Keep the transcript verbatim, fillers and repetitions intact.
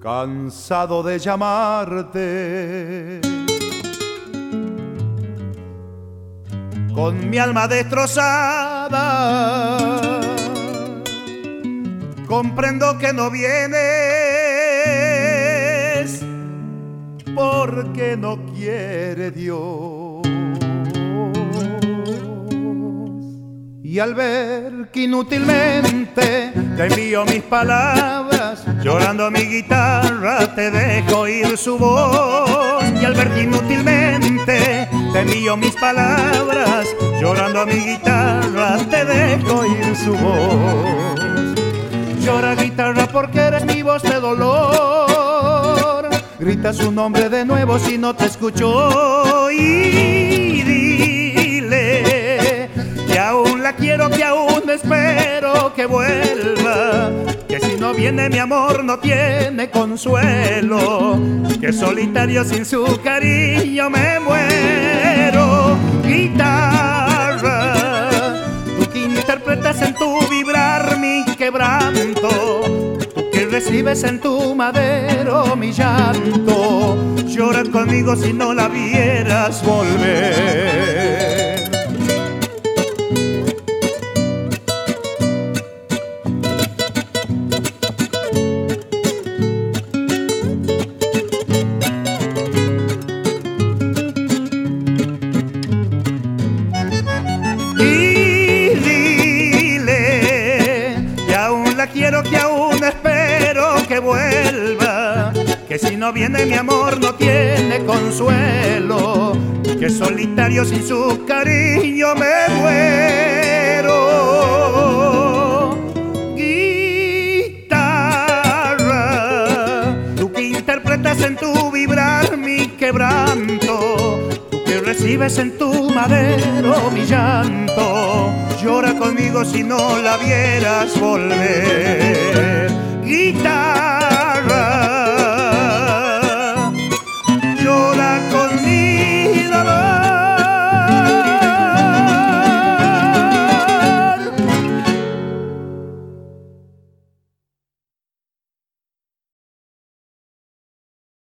cansado de llamarte. Con mi alma destrozada, comprendo que no vienes porque no quiere Dios. Y al ver que inútilmente te envío mis palabras, llorando mi guitarra te dejo oír su voz. Y al ver que inútilmente te envío mis palabras, llorando a mi guitarra te dejo oír su voz. Llora guitarra porque eres mi voz de dolor, grita su nombre de nuevo si no te escucho. Y dile que aún la quiero, que aún espero que vuelva, que si no viene mi amor no tiene consuelo, que solitario sin su cariño me muero. Guitarra, tú que interpretas en tu vibrar mi quebranto, tú que recibes en tu madero mi llanto, llora conmigo si no la vieras volver. Quiero, que aún espero que vuelva, que si no viene mi amor no tiene consuelo, que solitario sin su cariño me muero. Guitarra, tú que interpretas en tu vibrar mi quebranto, tú que recibes en tu madero mi llanto, llora conmigo si no la vieras volver. Guitarra,